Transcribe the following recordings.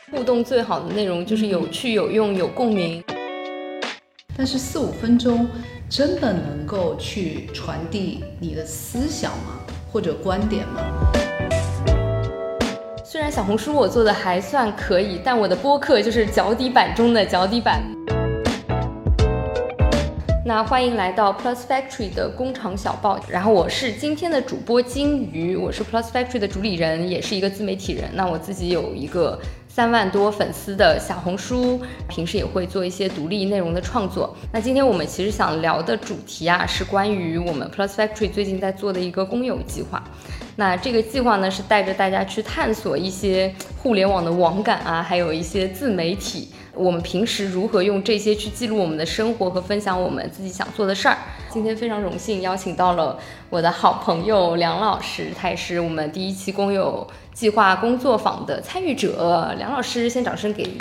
互动最好的内容就是有趣、有用、有共鸣。 但是4-5分钟真的能够去传递你的思想吗？或者观点吗？ 虽然小红书我做的还算可以，但我的播客就是脚底板中的脚底板。那欢迎来到 Plus Factory 的工厂小报，然后我是今天的主播金鱼，我是 Plus Factory 的主理人，也是一个自媒体人。那我自己有一个3万多粉丝的小红书，平时也会做一些独立内容的创作。那今天我们其实想聊的主题啊，是关于我们 Plus Factory 最近在做的一个公有计划。那这个计划呢，是带着大家去探索一些互联网的网感啊，还有一些自媒体，我们平时如何用这些去记录我们的生活和分享我们自己想做的事儿。今天非常荣幸邀请到了我的好朋友梁老师，他也是我们第1期公有计划工作坊的参与者。梁老师，先掌声给。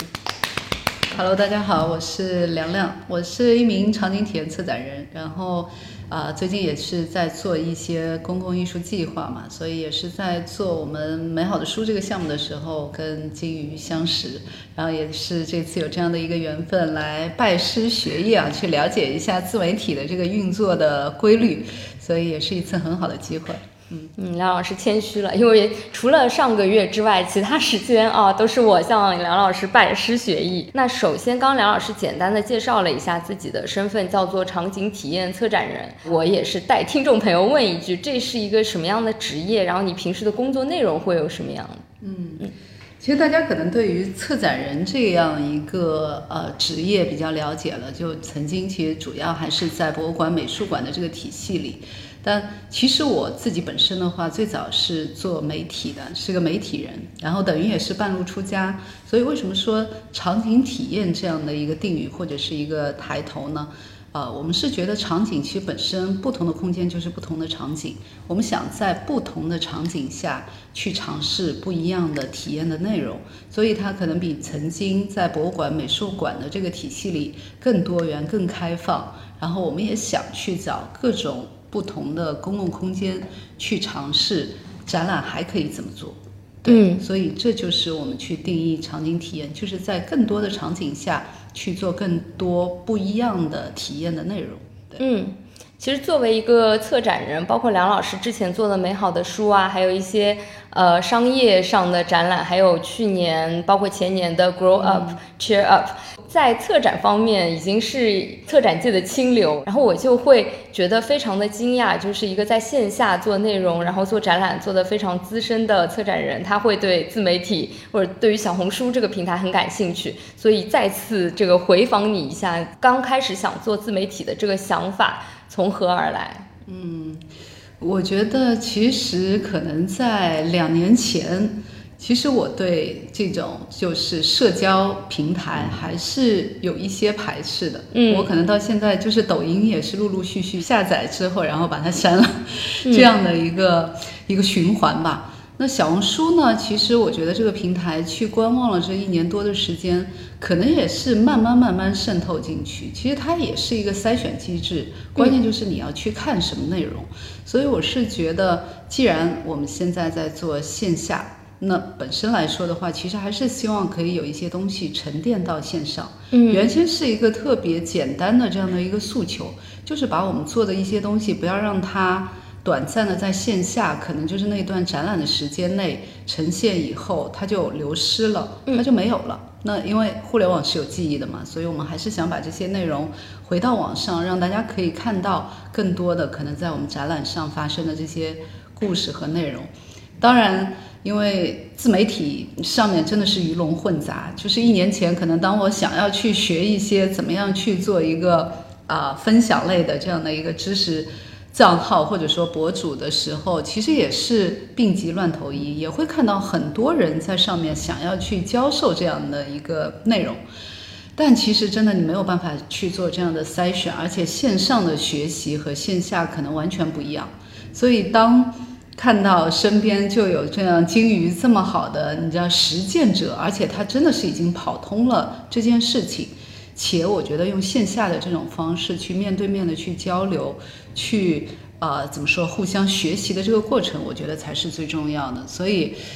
Hello， 大家好，我是梁亮，我是一名场景体验策展人，然后最近也是在做一些公共艺术计划嘛，所以也是在做我们美好的书这个项目的时候跟金鱼相识，然后也是这次有这样的一个缘分来拜师学艺啊，去了解一下自媒体的这个运作的规律，所以也是一次很好的机会。 梁老师谦虚了，因为除了上个月之外，其他时间啊都是我向梁老师拜师学艺。那首先，刚梁老师简单的介绍了一下自己的身份，叫做场景体验策展人。我也是带听众朋友问一句，这是一个什么样的职业？然后你平时的工作内容会有什么样的？ 其实大家可能对于策展人这样一个职业比较了解了，就曾经其实主要还是在博物馆、美术馆的这个体系里。但其实我自己本身的话，最早是做媒体的，是个媒体人，然后等于也是半路出家。所以为什么说场景体验这样的一个定语或者是一个抬头呢？我们是觉得场景其实本身不同的空间就是不同的场景，我们想在不同的场景下去尝试不一样的体验的内容，所以它可能比曾经在博物馆、美术馆的这个体系里更多元、更开放。然后我们也想去找各种不同的公共空间去尝试展览还可以怎么做。对，所以这就是我们去定义场景体验，就是在更多的场景下去做更多不一样的体验的内容。对， 其实作为一个策展人，包括梁老师之前做的美好的书啊，还有一些商业上的展览，还有去年包括前年的 Grow Up、Cheer Up， 在策展方面已经是策展界的清流。然后我就会觉得非常的惊讶，就是一个在线下做内容，然后做展览做得非常资深的策展人，他会对自媒体或者对于小红书这个平台很感兴趣。所以再次这个回访你一下，刚开始想做自媒体的这个想法从何而来？ 我觉得其实可能在2年前，其实我对这种就是社交平台还是有一些排斥的。我可能到现在就是抖音也是陆陆续续下载之后，然后把它删了，这样的一个循环吧。那小红书呢，其实我觉得这个平台去观望了这1年多的时间，可能也是慢慢渗透进去。其实它也是一个筛选机制，关键就是你要去看什么内容。所以我是觉得，既然我们现在在做线下，那本身来说的话，其实还是希望可以有一些东西沉淀到线上。原先是一个特别简单的这样的一个诉求，就是把我们做的一些东西不要让它短暂的在线下，可能就是那段展览的时间内呈现以后，它就流失了，它就没有了。那因为互联网是有记忆的嘛，所以我们还是想把这些内容回到网上，让大家可以看到更多的可能在我们展览上发生的这些故事和内容。当然因为自媒体上面真的是鱼龙混杂，就是1年前可能当我想要去学一些怎么样去做一个分享类的这样的一个知识账号或者说博主的时候，其实也是病急乱投医，也会看到很多人在上面想要去教授这样的一个内容，但其实真的你没有办法去做这样的筛选，而且线上的学习和线下可能完全不一样。所以当看到身边就有这样金鱼这么好的你知道实践者，而且他真的是已经跑通了这件事情，且我觉得用线下的这种方式去面对面的去交流，去怎么说互相学习的这个过程，我觉得才是最重要的。所以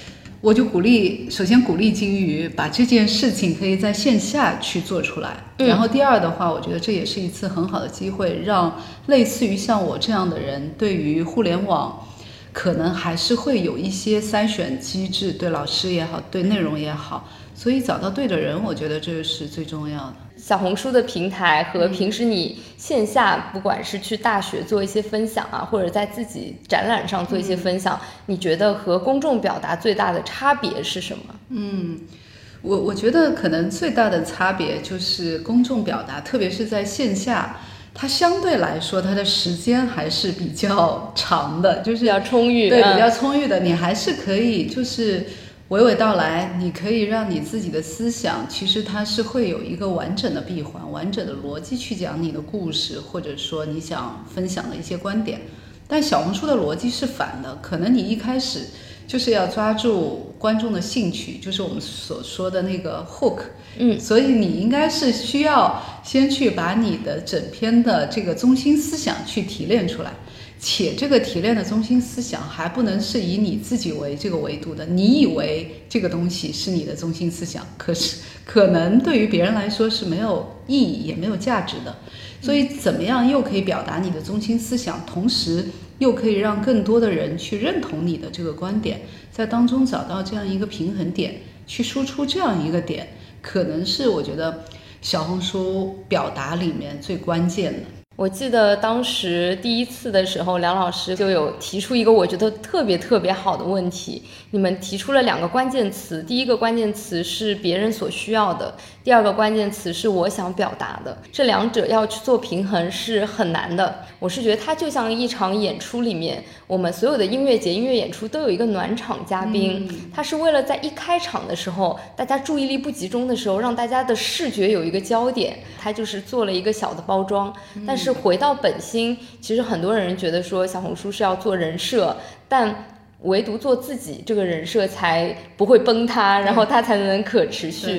我就首先鼓励金鱼把这件事情可以在线下去做出来。然后第二的话，我觉得这也是一次很好的机会，让类似于像我这样的人，对于互联网可能还是会有一些筛选机制，对老师也好，对内容也好，所以找到对的人，我觉得这是最重要的。 小红书的平台和平时你线下不管是去大学做一些分享啊，或者在自己展览上做一些分享，你觉得和公众表达最大的差别是什么？ 我觉得可能最大的差别就是公众表达，特别是在线下，它相对来说它的时间还是比较长的，就是比较充裕， 对，比较充裕的，你还是可以就是娓娓道来，你可以让你自己的思想，其实它是会有一个完整的闭环、完整的逻辑去讲你的故事，或者说你想分享的一些观点。但小红书的逻辑是反的，可能你一开始就是要抓住观众的兴趣，就是我们所说的那个 hook，所以你应该是需要先去把你的整篇的这个中心思想去提炼出来。且这个提炼的中心思想还不能是以你自己为这个维度的，你以为这个东西是你的中心思想，可是可能对于别人来说是没有意义也没有价值的。所以怎么样又可以表达你的中心思想，同时又可以让更多的人去认同你的这个观点，在当中找到这样一个平衡点，去输出这样一个点，可能是我觉得小红书表达里面最关键的。 我记得当时第一次的时候，梁老师就有提出一个我觉得特别好的问题。你们提出了2个关键词，第一个关键词是别人所需要的，第二个关键词是我想表达的。这两者要去做平衡是很难的。我是觉得它就像一场演出里面，我们所有的音乐节、音乐演出都有一个暖场嘉宾，它是为了在一开场的时候，大家注意力不集中的时候，让大家的视觉有一个焦点，它就是做了一个小的包装。但是回到本心，其实很多人觉得说小红书是要做人设，但唯独做自己这个人设才不会崩塌，然后它才能可持续。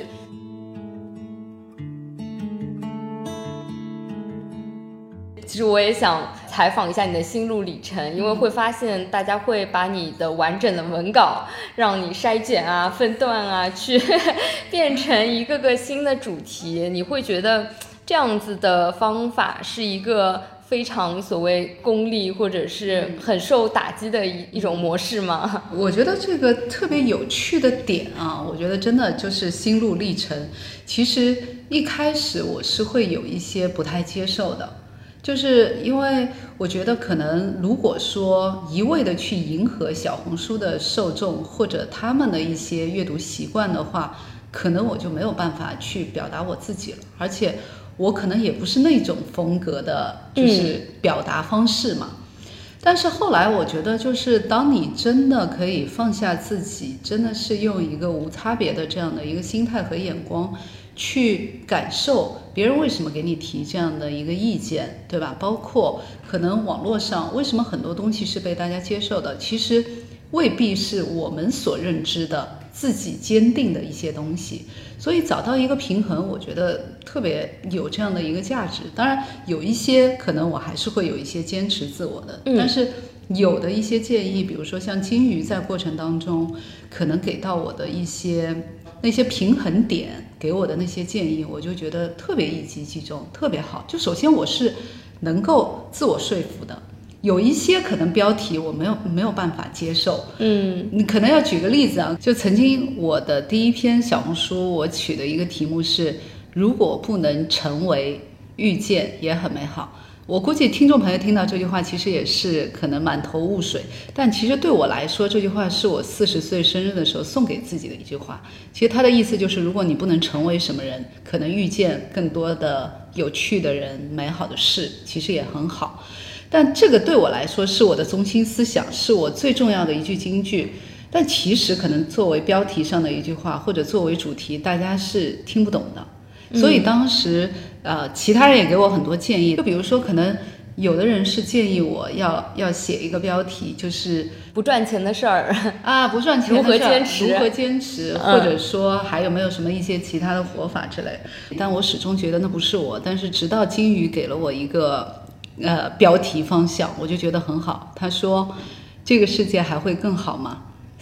其实我也想采访一下你的心路历程，因为会发现大家会把你的完整的文稿让你筛剪啊、分段啊，去变成一个个新的主题。你会觉得这样子的方法是一个非常所谓功利或者是很受打击的一种模式吗？ 我觉得这个特别有趣的点啊，我觉得真的就是心路历程。其实一开始我是会有一些不太接受的，就是因为我觉得可能如果说一味的去迎合小红书的受众或者他们的一些阅读习惯的话，可能我就没有办法去表达我自己了，而且我可能也不是那种风格的就是表达方式嘛。但是后来我觉得，就是当你真的可以放下自己，真的是用一个无差别的这样的一个心态和眼光去感受别人为什么给你提这样的一个意见，对吧？包括可能网络上为什么很多东西是被大家接受的，其实未必是我们所认知的自己坚定的一些东西。所以找到一个平衡，我觉得特别有这样的一个价值。当然有一些可能我还是会有一些坚持自我的，但是有的一些建议，比如说像金鱼在过程当中可能给到我的一些那些平衡点，给我的那些建议，我就觉得特别一击即中，特别好。就首先我是能够自我说服的，有一些可能标题我没有办法接受，你可能要举个例子啊，就曾经我的第一篇小红书，我取的一个题目是如果不能成为，遇见也很美好。我估计听众朋友听到这句话其实也是可能满头雾水，但其实对我来说，这句话是我40岁生日的时候送给自己的一句话。其实它的意思就是，如果你不能成为什么人，可能遇见更多的有趣的人、美好的事，其实也很好。但这个对我来说是我的中心思想，是我最重要的一句金句。但其实可能作为标题上的一句话，或者作为主题，大家是听不懂的。所以当时其他人也给我很多建议，就比如说可能有的人是建议我要写一个标题，就是不赚钱的事儿啊，不赚钱的事儿如何坚持， 或者说还有没有什么一些其他的活法之类的。但我始终觉得那不是我。但是直到金鱼给了我一个标题方向，我就觉得很好。他说这个世界还会更好吗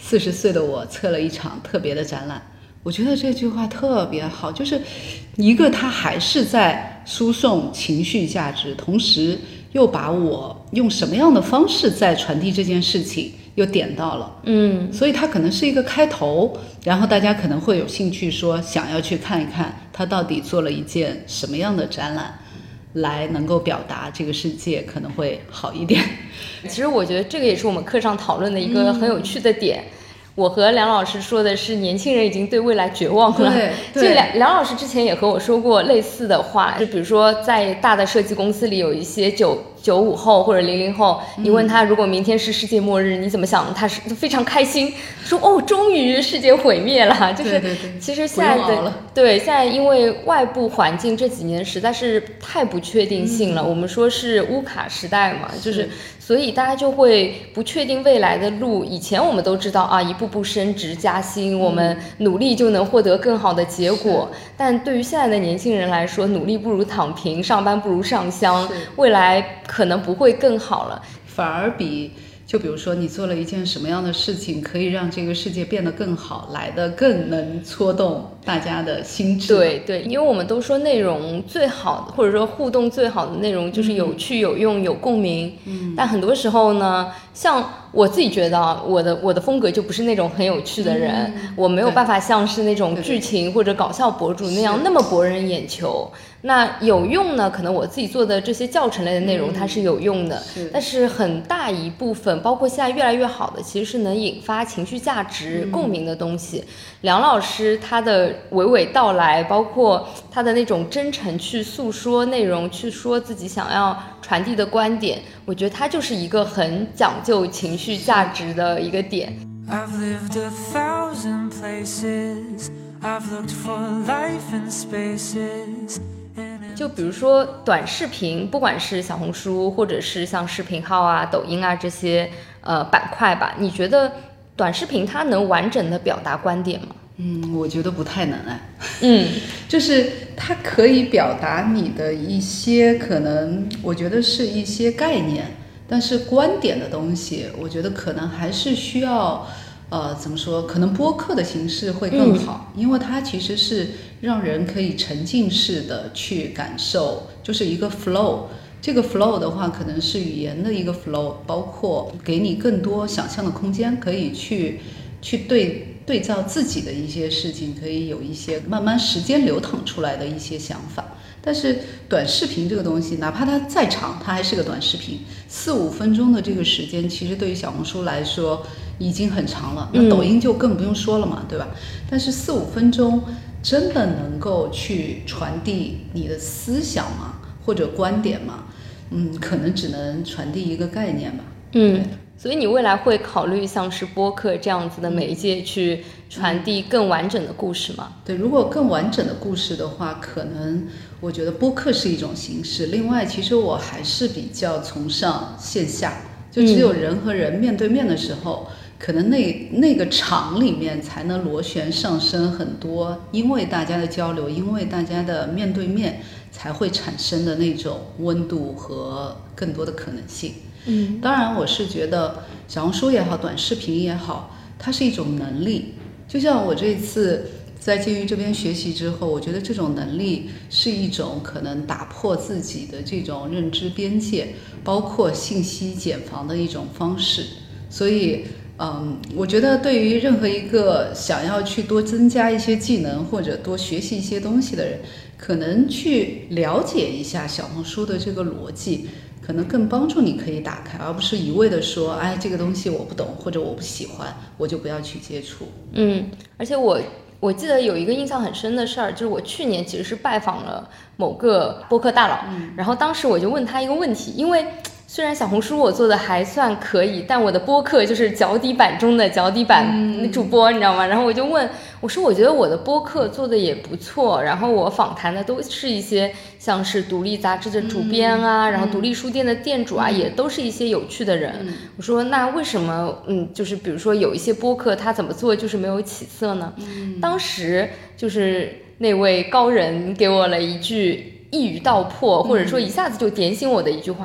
40岁的我策了一场特别的展览。我觉得这句话特别好，就是一个它还是在输送情绪价值，同时又把我用什么样的方式在传递这件事情又点到了。所以它可能是一个开头，然后大家可能会有兴趣说想要去看一看他到底做了一件什么样的展览，来能够表达这个世界可能会好一点。 其实我觉得这个也是我们课上讨论的一个很有趣的点。我和梁老师说的是年轻人已经对未来绝望了。 对， 就梁老师之前也和我说过类似的话，就比如说在大的设计公司里有一些95后或者00后，你问他如果明天是世界末日你怎么想，他是非常开心，说哦终于世界毁灭了。就是其实现在的现在因为外部环境这几年实在是太不确定性了，我们说是乌卡时代嘛，就是所以大家就会不确定未来的路。以前我们都知道啊，一步步升职加薪，我们努力就能获得更好的结果，但对于现在的年轻人来说，努力不如躺平，上班不如上香，未来可能不会更好了， 反而就比如说你做了一件什么样的事情可以让这个世界变得更好，来得更能戳动大家的心智。 对，因为我们都说内容最好的，或者说互动最好的内容就是有趣有用有共鸣。但很多时候呢，像我自己觉得我的风格就不是那种很有趣的人，我没有办法像是那种剧情或者搞笑博主那样那么博人眼球。那有用呢，可能我自己做的这些教程类的内容它是有用的，但是很大一部分包括现在越来越好的其实是能引发情绪价值共鸣的东西。梁老师他的娓娓道来，包括他的那种真诚去诉说内容，去说自己想要传递的观点，我觉得他就是一个很讲究情绪价值的一个点。 I've lived 1,000 places, I've looked for life in spaces。 就比如说短视频，不管是小红书或者是像视频号啊、抖音啊这些板块吧，你觉得短视频它能完整的表达观点吗？ 我觉得不太能就是它可以表达你的一些可能，我觉得是一些概念，但是观点的东西，我觉得可能还是需要怎么说？可能播客的形式会更好，因为它其实是让人可以沉浸式的去感受，就是一个 flow。这个 flow 的话，可能是语言的一个 flow， 包括给你更多想象的空间，可以去对照自己的一些事情，可以有一些慢慢时间流淌出来的一些想法。但是短视频这个东西，哪怕它再长，它还是个短视频，4-5分钟的这个时间，其实对于小红书来说已经很长了，那抖音就更不用说了嘛，对吧？但是4-5分钟真的能够去传递你的思想吗？或者观点吗？可能只能传递一个概念吧。 所以你未来会考虑像是播客这样子的媒介去传递更完整的故事吗？ 对，如果更完整的故事的话，可能我觉得播客是一种形式。另外，其实我还是比较崇尚线下，就只有人和人面对面的时候，可能那个场里面才能螺旋上升很多，因为大家的交流，因为大家的面对面，才会产生的那种温度和更多的可能性。当然我是觉得小红书也好，短视频也好，它是一种能力。就像我这次在金鱼这边学习之后，我觉得这种能力是一种可能打破自己的这种认知边界，包括信息茧房的一种方式。所以我觉得对于任何一个想要去多增加一些技能或者多学习一些东西的人，可能去了解一下小红书的这个逻辑，可能更帮助你可以打开，而不是一味的说，哎，这个东西我不懂或者我不喜欢，我就不要去接触。 而且我记得有一个印象很深的事儿，就是我去年其实是拜访了某个播客大佬，然后当时我就问他一个问题，因为虽然小红书我做的还算可以，但我的播客就是脚底板中的脚底板主播，你知道吗？然后我就问我说，我觉得我的播客做的也不错，然后我访谈的都是一些像是独立杂志的主编啊，然后独立书店的店主啊，也都是一些有趣的人。我说那为什么就是比如说有一些播客他怎么做就是没有起色呢？当时就是那位高人给我了一句一语道破，或者说一下子就点醒我的一句话。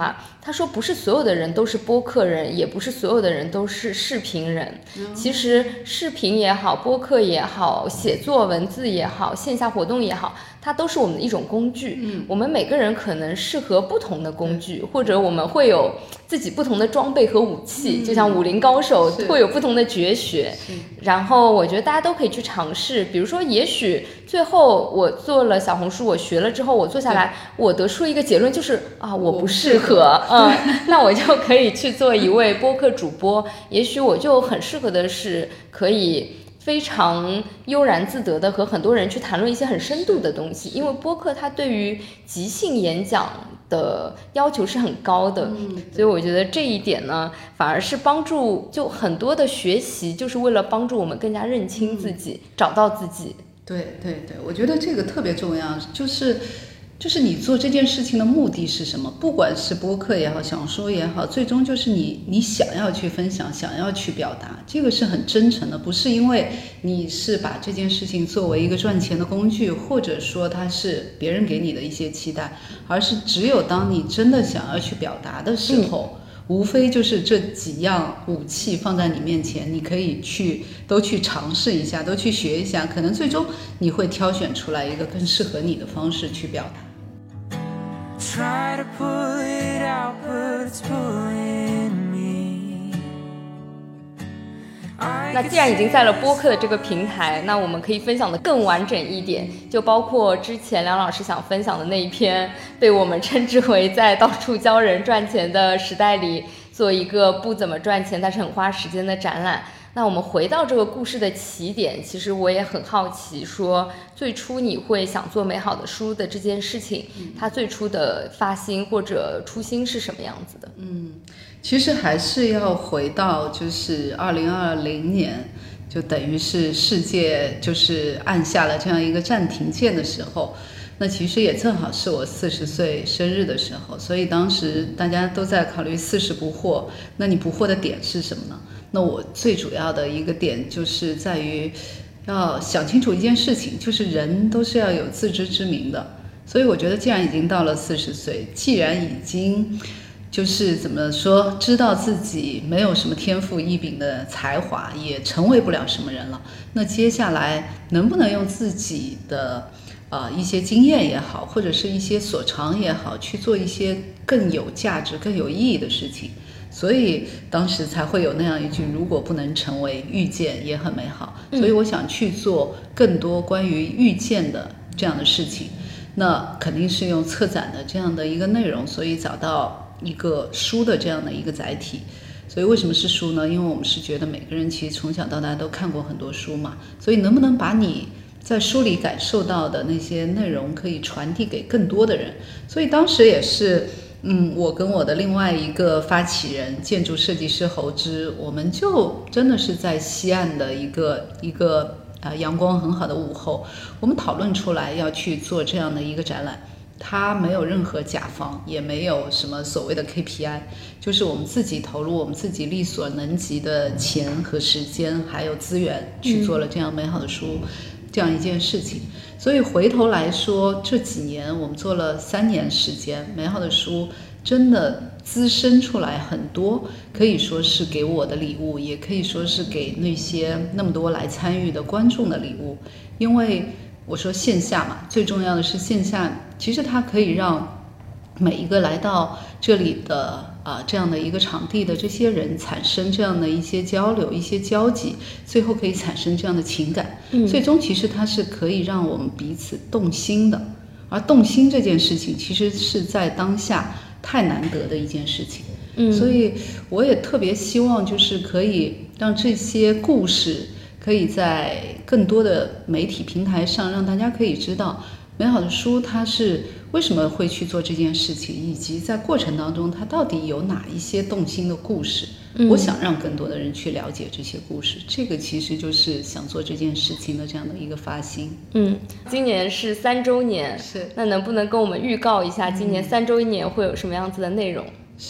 他说不是所有的人都是播客人，也不是所有的人都是视频人。其实视频也好，播客也好，写作文字也好，线下活动也好，它都是我们的一种工具。我们每个人可能适合不同的工具，或者我们会有自己不同的装备和武器，就像武林高手会有不同的绝学。然后我觉得大家都可以去尝试，比如说也许最后我做了小红书，我学了之后，我做下来，我得出一个结论就是我不适合，那我就可以去做一位播客主播，也许我就很适合的是可以非常悠然自得的和很多人去谈论一些很深度的东西，因为播客它对于即兴演讲的要求是很高的，所以我觉得这一点呢，反而是帮助就很多的学习，就是为了帮助我们更加认清自己，找到自己。 对，我觉得这个特别重要，就是你做这件事情的目的是什么？不管是播客也好，小红书也好，最终就是你想要去分享，想要去表达，这个是很真诚的，不是因为你是把这件事情作为一个赚钱的工具，或者说它是别人给你的一些期待，而是只有当你真的想要去表达的时候，无非就是这几样武器放在你面前，你可以都去尝试一下，都去学一下，可能最终你会挑选出来一个更适合你的方式去表达。 Try to pull it out, but it's pulling me. 那既然已经在了播客的这个平台，那我们可以分享的更完整一点，就包括之前梁老师想分享的那一篇，被我们称之为在到处教人赚钱的时代里做一个不怎么赚钱但是很花时间的展览。那我们回到这个故事的起点，其实我也很好奇，说最初你会想做美好的书的这件事情，它最初的发心或者初心是什么样子的？ 其实还是要回到就是2020年，就等于是世界就是按下了这样一个暂停键的时候，那其实也正好是我40岁生日的时候，所以当时大家都在考虑40不惑，那你不惑的点是什么呢？那我最主要的一个点就是在于要想清楚一件事情，就是人都是要有自知之明的。所以我觉得既然已经到了40岁，既然已经就是怎么说，知道自己没有什么天赋异禀的才华，也成为不了什么人了，那接下来能不能用自己的一些经验也好，或者是一些所长也好，去做一些更有价值更有意义的事情。所以当时才会有那样一句，如果不能成为遇见也很美好。所以我想去做更多关于遇见的这样的事情，那肯定是用策展的这样的一个内容，所以找到一个书的这样的一个载体。所以为什么是书呢？因为我们是觉得每个人其实从小到大都看过很多书嘛，所以能不能把你在书里感受到的那些内容可以传递给更多的人。所以当时也是我跟我的另外一个发起人建筑设计师侯之，我们就真的是在西岸的一个阳光很好的午后，我们讨论出来要去做这样的一个展览。它没有任何甲方，也没有什么所谓的 KPI， 就是我们自己投入我们自己力所能及的钱和时间还有资源去做了这样美好的书，这样一件事情。所以回头来说，这几年我们做了3年时间，美好的书真的滋生出来很多，可以说是给我的礼物，也可以说是给那些那么多来参与的观众的礼物。因为我说线下嘛，最重要的是线下，其实它可以让每一个来到这里的这样的一个场地的这些人产生这样的一些交流、一些交集，最后可以产生这样的情感。最终其实它是可以让我们彼此动心的，而动心这件事情其实是在当下太难得的一件事情。所以我也特别希望就是可以让这些故事可以在更多的媒体平台上让大家可以知道美好的书它是为什么会去做这件事情，以及在过程当中它到底有哪一些动心的故事。我想让更多的人去了解这些故事，这个其实就是想做这件事情的这样的一个发心。 今年是3周年， 是， 那能不能跟我们预告一下今年3周年会有什么样子的内容？ 是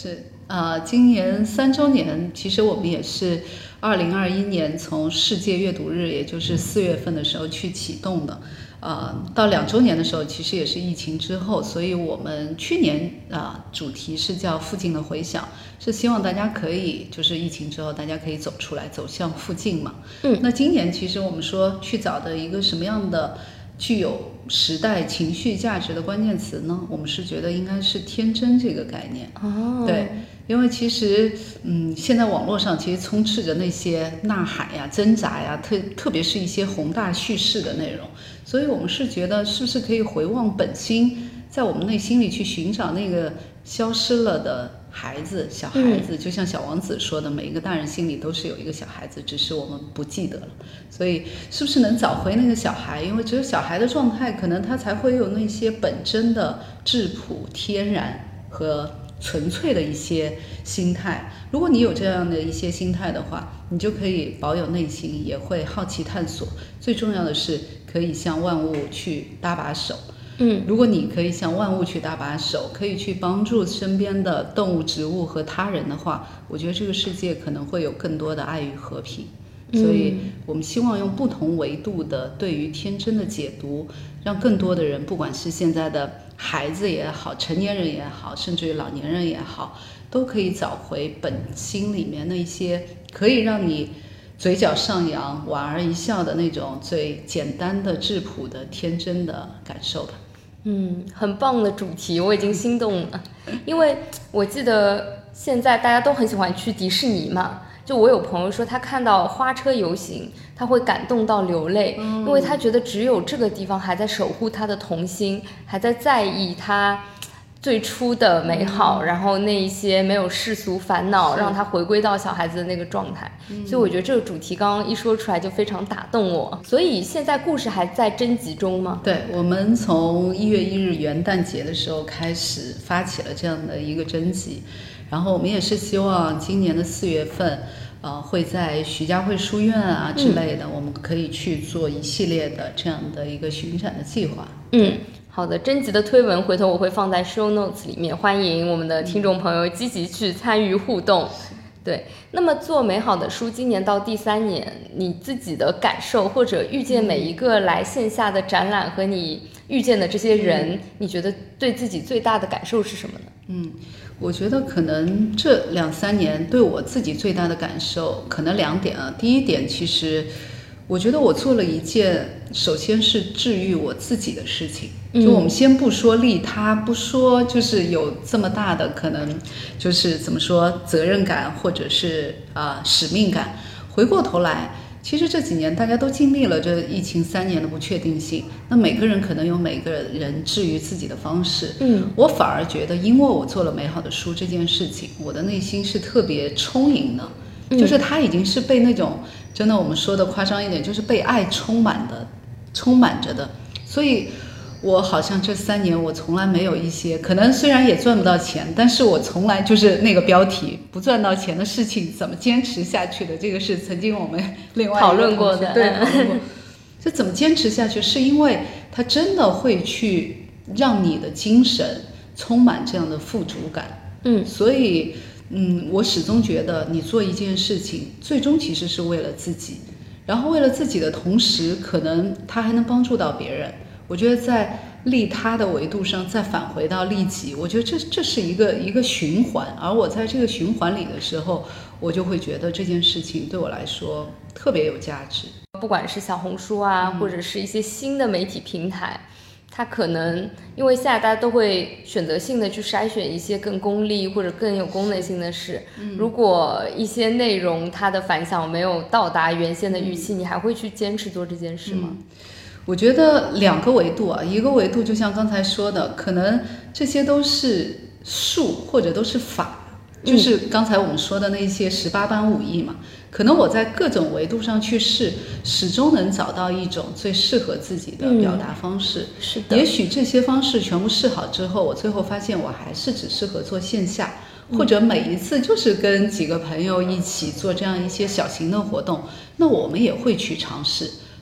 今年3周年，其实我们也是2021年从世界阅读日，也就是4月份的时候去启动的。到2周年的时候，其实也是疫情之后，所以我们去年主题是叫附近的回响，是希望大家可以就是疫情之后大家可以走出来，走向附近嘛。那今年其实我们说去找的一个什么样的具有时代情绪价值的关键词呢？我们是觉得应该是天真这个概念。对，因为其实现在网络上其实充斥着那些呐喊呀、挣扎呀，特别是一些宏大叙事的内容，所以我们是觉得是不是可以回望本心，在我们内心里去寻找那个消失了的孩子、小孩子，就像小王子说的，每一个大人心里都是有一个小孩子，只是我们不记得了。所以是不是能找回那个小孩？因为只有小孩的状态，可能他才会有那些本真的质朴、天然和纯粹的一些心态。如果你有这样的一些心态的话，你就可以保有内心，也会好奇探索。最重要的是，可以向万物去搭把手。如果你可以向万物去搭把手，可以去帮助身边的动物、植物和他人的话，我觉得这个世界可能会有更多的爱与和平。所以我们希望用不同维度的对于天真的解读，让更多的人，不管是现在的孩子也好，成年人也好，甚至于老年人也好，都可以找回本心里面那些可以让你嘴角上扬、莞尔一笑的那种最简单的、质朴的、天真的感受吧。 很棒的主题，我已经心动了。因为我记得现在大家都很喜欢去迪士尼嘛，就我有朋友说他看到花车游行他会感动到流泪，因为他觉得只有这个地方还在守护他的童心，还在在意他最初的美好，然后那一些没有世俗烦恼，让他回归到小孩子的那个状态。所以我觉得这个主题刚刚一说出来就非常打动我。所以现在故事还在征集中吗？ 对，我们从1月1日元旦节的时候开始发起了这样的一个征集，然后我们也是希望今年的4月份会在徐家汇书院啊之类的，我们可以去做一系列的这样的一个巡展的计划。 好的，征集的推文回头我会放在 show notes 里面，欢迎我们的听众朋友积极去参与互动。对，那么做美好的书今年到第3年，你自己的感受或者遇见每一个来线下的展览和你遇见的这些人，你觉得对自己最大的感受是什么呢？ 我觉得可能这2-3年对我自己最大的感受可能2点啊。第一点，其实我觉得我做了一件首先是治愈我自己的事情。就我们先不说利他，不说就是有这么大的可能就是怎么说责任感或者是使命感，回过头来其实这几年大家都经历了这疫情3年的不确定性，那每个人可能有每个人治愈自己的方式。我反而觉得因为我做了美好的书这件事情，我的内心是特别充盈的，就是它已经是被那种真的我们说的夸张一点，就是被爱充满着的。所以我好像这3年我从来没有一些可能虽然也赚不到钱，但是我从来就是那个标题不赚到钱的事情怎么坚持下去的，这个是曾经我们另外讨论过的。 对，讨论过。这怎么坚持下去，是因为它真的会去让你的精神充满这样的富足感。所以我始终觉得你做一件事情最终其实是为了自己，然后为了自己的同时可能它还能帮助到别人。我觉得在利他的维度上再返回到利己，我觉得这是一个循环，而我在这个循环里的时候，我就会觉得这件事情对我来说特别有价值。 不管是小红书啊，或者是一些新的媒体平台，它可能因为现在大家都会选择性的去筛选一些更功利或者更有功能性的事，如果一些内容它的反响没有到达原先的预期，你还会去坚持做这件事吗？ 我觉得2个维度啊，一个维度就像刚才说的，可能这些都是术或者都是法，就是刚才我们说的那些18般武艺嘛。可能我在各种维度上去试，始终能找到一种最适合自己的表达方式。 是的。 也许这些方式全部试好之后，我最后发现我还是只适合做线下，或者每一次就是跟几个朋友一起做这样一些小型的活动，那我们也会去尝试。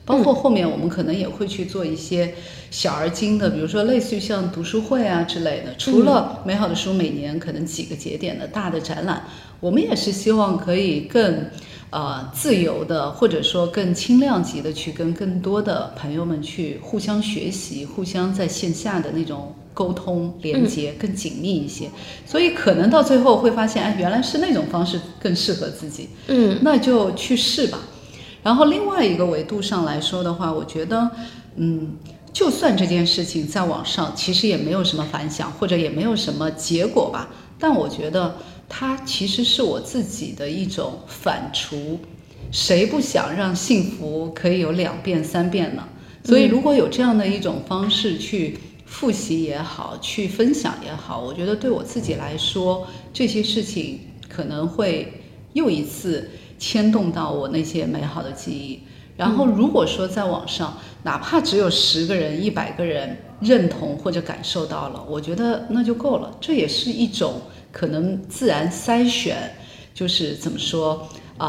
包括后面我们可能也会去做一些小而精的，比如说类似于像读书会啊之类的。除了美好的书每年可能几个节点的大的展览，我们也是希望可以更自由的，或者说更轻量级的去跟更多的朋友们去互相学习，互相在线下的那种沟通连接更紧密一些。所以可能到最后会发现，哎，原来是那种方式更适合自己，那就去试吧。然后另外一个维度上来说的话，我觉得就算这件事情在网上其实也没有什么反响，或者也没有什么结果吧，但我觉得它其实是我自己的一种反刍。谁不想让幸福可以有2遍3遍呢？所以如果有这样的一种方式去复习也好，去分享也好，我觉得对我自己来说，这些事情可能会又一次牵动到我那些美好的记忆。然后如果说在网上哪怕只有10个人100个人认同或者感受到了，我觉得那就够了。这也是一种可能自然筛选，就是怎么说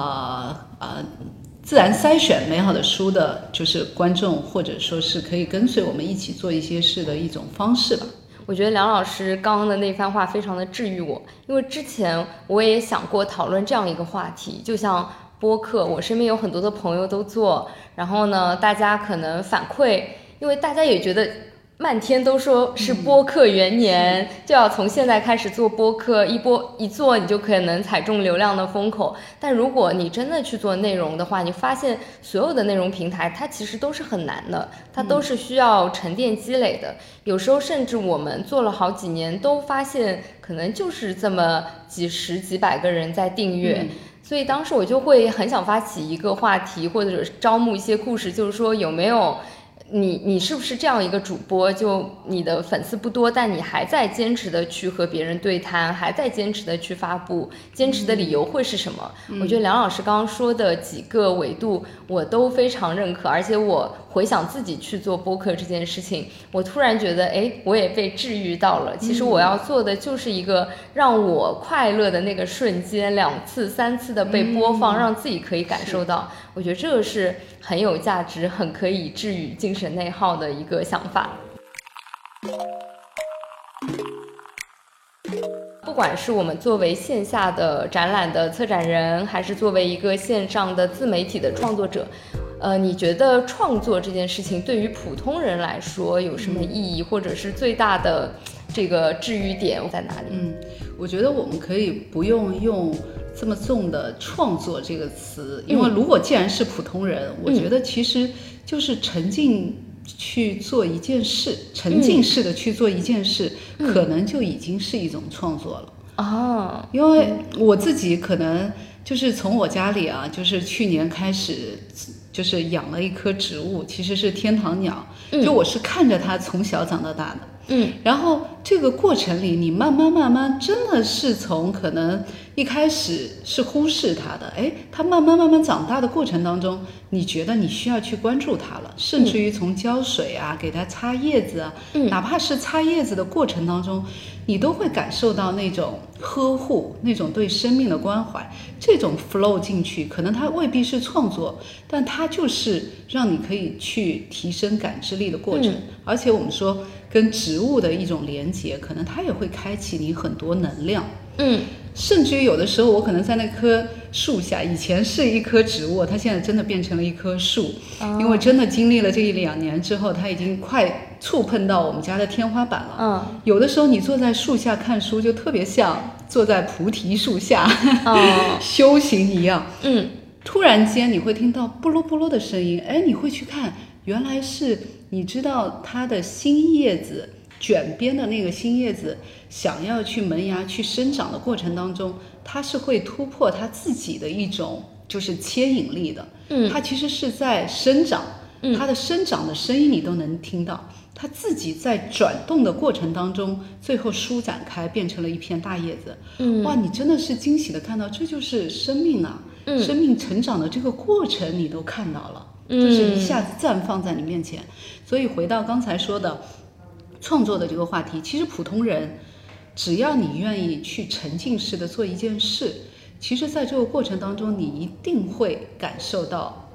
自然筛选美好的书的就是观众，或者说是可以跟随我们一起做一些事的一种方式吧。 我觉得梁老师刚刚的那番话非常的治愈我，因为之前我也想过讨论这样一个话题，就像播客，我身边有很多的朋友都做，然后呢，大家可能反馈，因为大家也觉得漫天都说是播客元年，就要从现在开始做播客，一做你就可能踩中流量的风口。但如果你真的去做内容的话，你发现所有的内容平台它其实都是很难的，它都是需要沉淀积累的。有时候甚至我们做了好几年都发现可能就是这么几十几百个人在订阅。所以当时我就会很想发起一个话题，或者是招募一些故事，就是说有没有你是不是这样一个主播，就你的粉丝不多，但你还在坚持的去和别人对谈，还在坚持的去发布，坚持的理由会是什么？我觉得梁老师刚刚说的几个维度我都非常认可，而且我回想自己去做播客这件事情，我突然觉得我也被治愈到了。其实我要做的就是一个让我快乐的那个瞬间2次3次的被播放，让自己可以感受到。我觉得这个是很有价值，很可以治愈精神内耗的一个想法。不管是我们作为线下的展览的策展人，还是作为一个线上的自媒体的创作者，你觉得创作这件事情对于普通人来说有什么意义，或者是最大的这个治愈点在哪里？ 我觉得我们可以不用这么重的创作这个词，因为如果既然是普通人，我觉得其实就是沉浸去做一件事，沉浸式的去做一件事，可能就已经是一种创作了。因为我自己可能就是从我家里啊，就是去年开始就是养了一棵植物，其实是天堂鸟，就我是看着它从小长到大的。然后这个过程里，你慢慢真的是从可能一开始是忽视它的，它慢慢长大的过程当中，你觉得你需要去关注它了，甚至于从浇水啊，给它擦叶子啊，哪怕是擦叶子的过程当中，你都会感受到那种呵护，那种对生命的关怀，这种 flow 进去，可能它未必是创作，但它就是让你可以去提升感知力的过程。而且我们说跟植物的一种连接，可能它也会开启你很多能量。甚至于有的时候我可能在那棵树下，以前是一棵植物，它现在真的变成了一棵树，因为真的经历了这1-2年之后，它已经快触碰到我们家的天花板了。有的时候你坐在树下看书，就特别像坐在菩提树下修行一样。突然间你会听到啵噜啵噜的声音，你会去看，原来是你知道它的新叶子卷边的那个新叶子想要去萌芽去生长的过程当中，它是会突破它自己的一种就是牵引力的。它其实是在生长，它的生长的声音你都能听到，它自己在转动的过程当中，最后舒展开变成了一片大叶子。哇，你真的是惊喜的看到，这就是生命啊，生命成长的这个过程你都看到了，就是一下子绽放在你面前。所以回到刚才说的创作的这个话题，其实普通人只要你愿意去沉浸式的做一件事，其实在这个过程当中你一定会感受到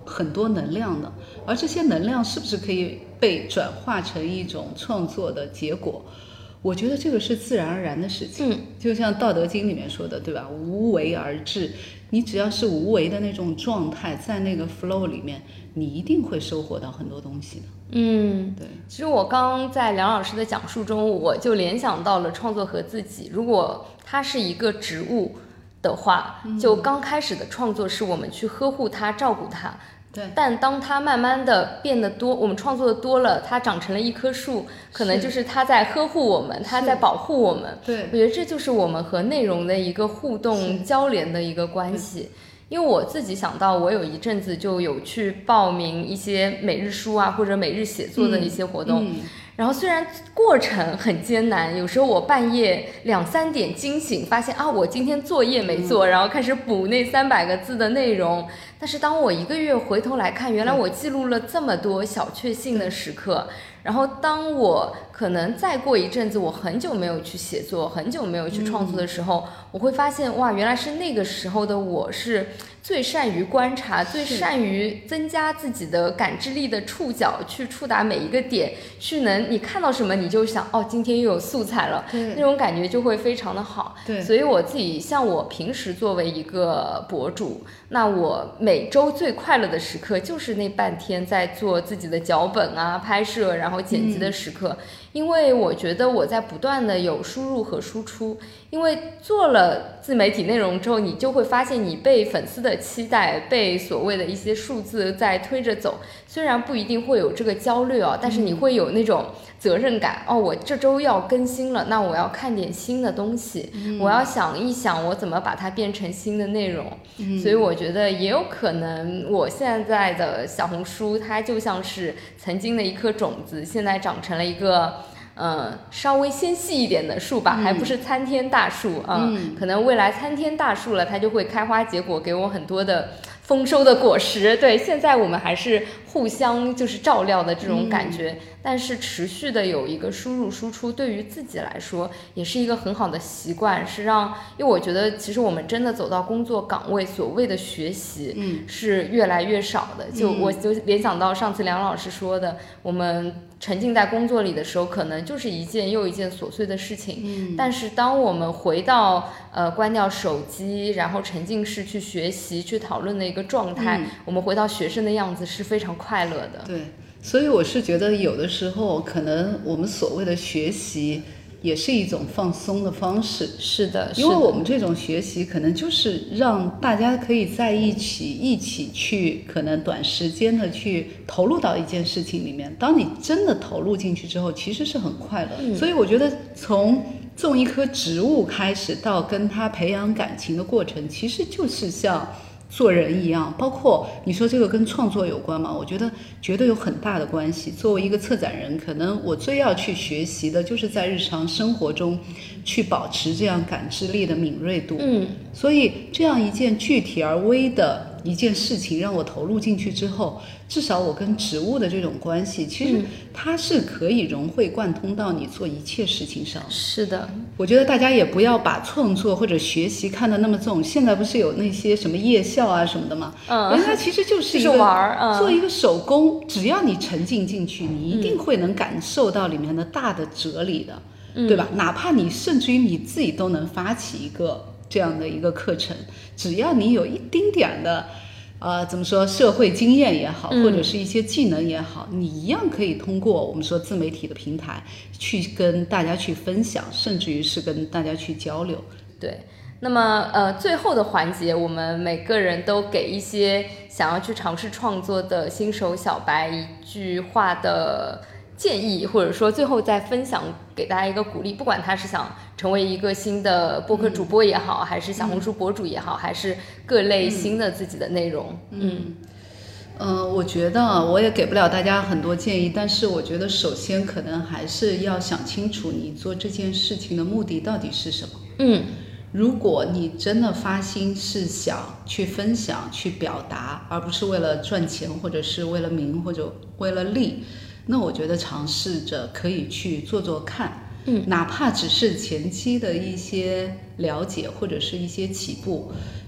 很多能量的，而这些能量是不是可以被转化成一种创作的结果？我觉得这个是自然而然的事情。就像《道德经》里面说的，对吧？无为而治。你只要是无为的那种状态，在那个 flow 里面，你一定会收获到很多东西的。对。 其实我刚在梁老师的讲述中，我就联想到了创作和自己。如果它是一个植物的话，就刚开始的创作是我们去呵护它、照顾它。 对， 但当它慢慢的变得多，我们创作的多了，它长成了一棵树，可能就是它在呵护我们，它在保护我们。 对， 我觉得这就是我们和内容的一个互动交联的一个关系。因为我自己想到，我有一阵子就有去报名一些每日书啊，或者每日写作的一些活动。然后虽然过程很艰难，有时候我半夜2、3点惊醒，发现啊，我今天作业没做，然后开始补那300个字的内容。但是当我1个月回头来看，原来我记录了这么多小确幸的时刻。然后当我可能再过一阵子，我很久没有去写作，很久没有去创作的时候，我会发现哇，原来是那个时候的我是最善于观察，最善于增加自己的感知力的触角，去触达每一个点，去你看到什么你就想哦，今天又有素材了，那种感觉就会非常的好。 对， 所以我自己像我平时作为一个博主，那我每周最快乐的时刻就是那半天在做自己的脚本啊、拍摄，然后剪辑的时刻。因为我觉得我在不断的有输入和输出，因为做了自媒体内容之后，你就会发现你被粉丝的期待，被所谓的一些数字在推着走。虽然不一定会有这个焦虑但是你会有那种责任感我这周要更新了，那我要看点新的东西，我要想一想我怎么把它变成新的内容。所以我觉得也有可能我现在的小红书它就像是曾经的一颗种子，现在长成了一个稍微纤细一点的树吧，还不是参天大树可能未来参天大树了，它就会开花结果，给我很多的丰收的果实。对，现在我们还是互相就是照料的这种感觉，但是持续的有一个输入输出，对于自己来说也是一个很好的习惯，是让，因为我觉得其实我们真的走到工作岗位，所谓的学习是越来越少的。我就联想到上次梁老师说的，我们沉浸在工作里的时候，可能就是一件又一件琐碎的事情。但是当我们回到关掉手机，然后沉浸式去学习、去讨论的一个状态，我们回到学生的样子是非常快乐的。 对，所以我是觉得有的时候可能我们所谓的学习也是一种放松的方式。 是的， 因为我们这种学习可能就是让大家可以在一起去可能短时间的去投入到一件事情里面。当你真的投入进去之后，其实是很快乐。所以我觉得从种一棵植物开始到跟它培养感情的过程，其实就是像做人一样。包括你说这个跟创作有关吗？我觉得绝对有很大的关系。作为一个策展人，可能我最要去学习的就是在日常生活中去保持这样感知力的敏锐度。所以这样一件具体而微的一件事情让我投入进去之后，至少我跟植物的这种关系，其实它是可以融会贯通到你做一切事情上。 是的， 我觉得大家也不要把创作或者学习看得那么重。现在不是有那些什么夜校啊什么的吗？人家其实就是一个玩做一个手工，只要你沉浸进去，你一定会能感受到里面的大的哲理的，对吧？哪怕你甚至于你自己都能发起一个这样的一个课程，只要你有一丁点的怎么说，社会经验也好，或者是一些技能也好，你一样可以通过我们说自媒体的平台去跟大家去分享，甚至于是跟大家去交流。 对，那么最后的环节，我们每个人都给一些想要去尝试创作的新手小白一句话的建议，或者说最后再分享给大家一个鼓励，不管他是想成为一个新的播客主播也好，还是小红书博主也好，还是各类新的自己的内容。 我觉得我也给不了大家很多建议，但是我觉得首先可能还是要想清楚你做这件事情的目的到底是什么。如果你真的发心是想去分享、去表达，而不是为了赚钱，或者是为了名，或者为了利，那我觉得尝试着可以去做做看。哪怕只是前期的一些了解或者是一些起步，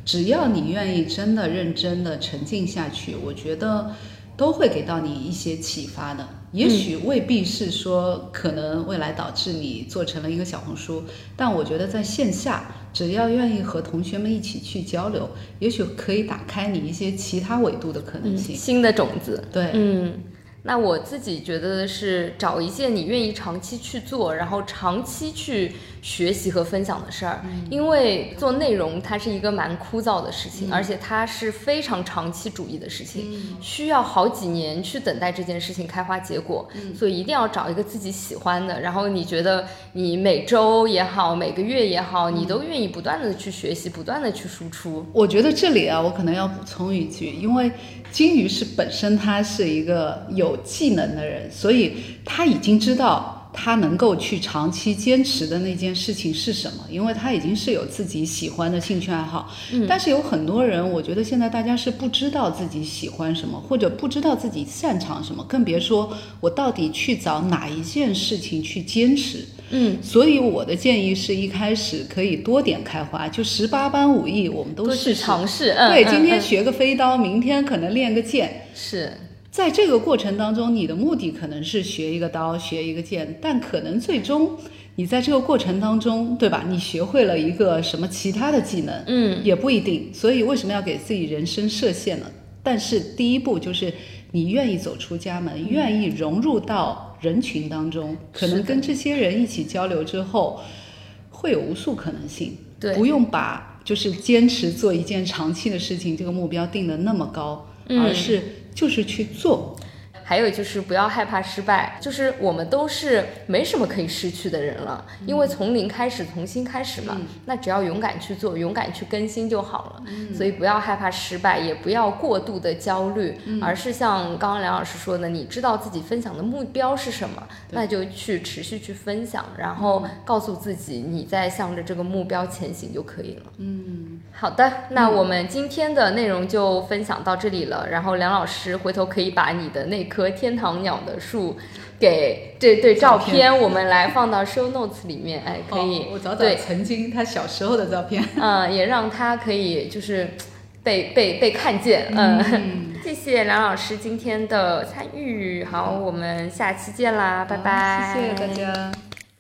只要你愿意真的认真的沉浸下去，我觉得都会给到你一些启发的。也许未必是说可能未来导致你做成了一个小红书，但我觉得在线下只要愿意和同学们一起去交流，也许可以打开你一些其他维度的可能性， 新的种子。 对， 那我自己觉得是找一件你愿意长期去做，然后长期去学习和分享的事儿。因为做内容它是一个蛮枯燥的事情，而且它是非常长期主义的事情，需要好几年去等待这件事情开花结果。所以一定要找一个自己喜欢的，然后你觉得你每周也好，每个月也好，你都愿意不断的去学习，不断的去输出。 我觉得这里啊，我可能要补充一句，因为金鱼是本身他是一个有技能的人，所以他已经知道他能够去长期坚持的那件事情是什么，因为他已经是有自己喜欢的兴趣爱好。但是有很多人，我觉得现在大家是不知道自己喜欢什么，或者不知道自己擅长什么，更别说我到底去找哪一件事情去坚持。所以我的建议是一开始可以多点开花，就18般武艺我们都试试尝试。 对，今天学个飞刀，明天可能练个剑。 是在这个过程当中，你的目的可能是学一个刀，学一个剑，但可能最终你在这个过程当中，对吧？你学会了一个什么其他的技能，也不一定。所以为什么要给自己人生设限呢？但是第一步就是你愿意走出家门，愿意融入到人群当中，可能跟这些人一起交流之后，会有无数可能性。 对， 不用把就是坚持做一件长期的事情这个目标定得那么高，而是就是去做。 还有就是不要害怕失败，就是我们都是没什么可以失去的人了，因为从零开始，从新开始嘛，那只要勇敢去做，勇敢去更新就好了。所以不要害怕失败，也不要过度的焦虑，而是像刚刚梁老师说的，你知道自己分享的目标是什么，那就去持续去分享，然后告诉自己你在向着这个目标前行就可以了。好的，那我们今天的内容就分享到这里了。然后梁老师回头可以把你的那棵天堂鸟的树给对照片，我们来放到 show notes 里面。哎，可以， 我找曾经他小时候的照片， 也让他可以就是被看见。谢谢梁老师今天的参与。好，我们下期见啦，拜拜。 谢谢大家。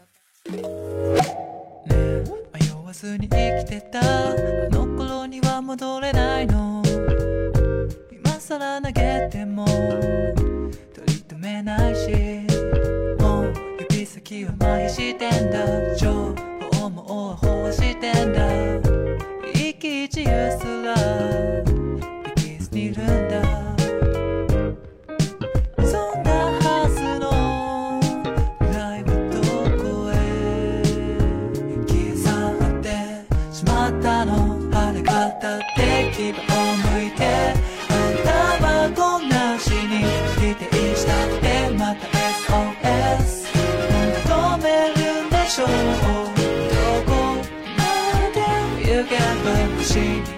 迷わずに生きてたあの頃には戻れないの今更投げても取り留めないしもう指先は麻痺してんだ情報もオワホワしてんだ息自由すらできずにいるんだそんなはずの未来はどこへ消されてしまったのあれ方で牙を向いてあんたはこんなしに否定したってまた SOS 止めるんでしょうどこまでも行けば欲しい